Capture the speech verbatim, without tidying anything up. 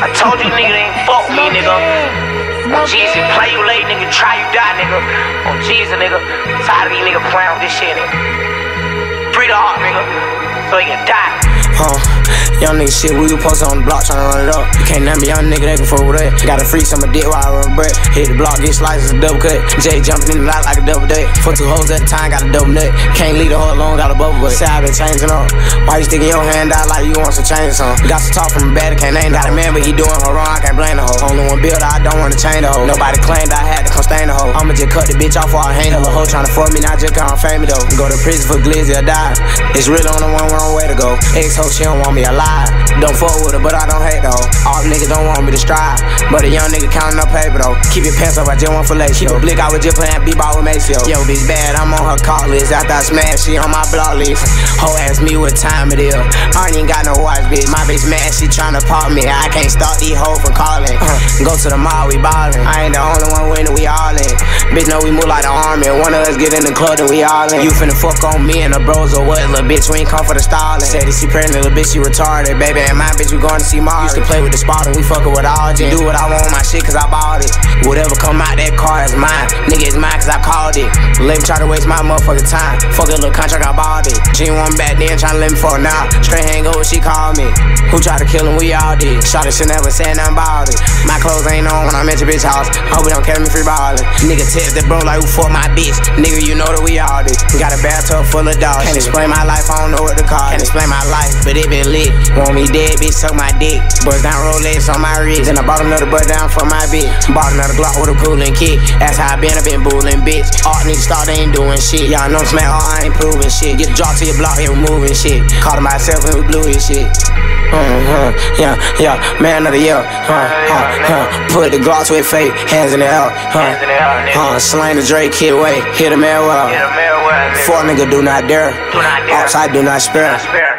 I told you nigga they ain't fuck me, nigga. On Jesus, play you late, nigga, try you die, nigga. On Jesus, nigga. Tired of these niggas playing with this shit, nigga. Free the heart, nigga, so he can die. Huh, young nigga shit, we was posted on the block tryna run it up. You can't name me young nigga, they can fuck with that. Gotta free some of dick while I run bread. Hit the block, get slices, a double cut. Jay jumping in the lot like a double date. For two hoes at the time, got a double nut. Can't leave the hoe alone, got a bubble butt. Say I been changing up. Why you sticking your hand out like you want some change or something? Got some talk from a bad, can't name. Got a man, but he doing her wrong, I can't blame the hoe. Only one builder, I don't wanna change the hoe. Nobody claimed I had to come stain the hoe. I'ma just cut the bitch off while I hang the little hoe tryna fuck me, not just cause I'm famous though. Go to prison for glizzy or die. It's really on the one wrong way to go. Ex hoe, she don't want me alive. Don't fuck with her, but I don't hate though. All niggas don't want me to strive, but a young nigga counting up paper though. Keep your pants up, I just want fellatio. Keep a blick, I was just playing b-ball with Maceo. Yo, bitch bad, I'm on her call list. After I smash, she on my block list. Hoe ask me what time it is. I ain't even got no watch, bitch. My bitch mad, she tryna pop me. I can't stop these hoes from calling. Uh, go to the mall, we ballin'. I ain't the only one winning, we all in. Bitch know we move like the army. One of us get in the club, then we all in. You finna fuck on me and the bros or what? Little bitch, we ain't come for the stalling. Said that she pregnant, little bitch, she retarded. Baby, and my bitch, we going to see Mars. Used to play with the spot and we fuckin' with all gen. Do what I want with my shit cause I bought it. Whatever come out that car is mine. Nigga, it's mine cause I called it. Let me try to waste my motherfucking time. Fuck a little contract, I bought it. She ain't want back then, tryna let me fuck now. Straight hang over, she called me. Who tried to kill him, we all did. Shot it, she never said nothing about it. My clothes ain't on when I'm at your bitch house. Hope we don't catch me free ballin'. Nigga text that bro like who fuck my bitch. Nigga, you know that we all did. Got a bathtub full of dogs. Can't explain my life, I don't know what to call it. Can't explain my life, but it been lit. Want me dead, bitch, suck my dick. Bust down Rolex on my wrist. Then I bought another bust down for my bitch. Bought another Glock with a coolin' kick. That's how I been, I been bullin', bitch. All niggas thought they ain't doing shit. Y'all know smack, all I ain't proving shit. Get the drop to your block, here we moving shit. Called myself and we blew his shit. Uh-huh, yeah, yeah, man of the year. Huh, huh, huh. Put the Glock to his face, hands in the air. Huh, huh. Slang the Drake, kid away, hit a man well. Four nigga do not dare. Outside do not spare.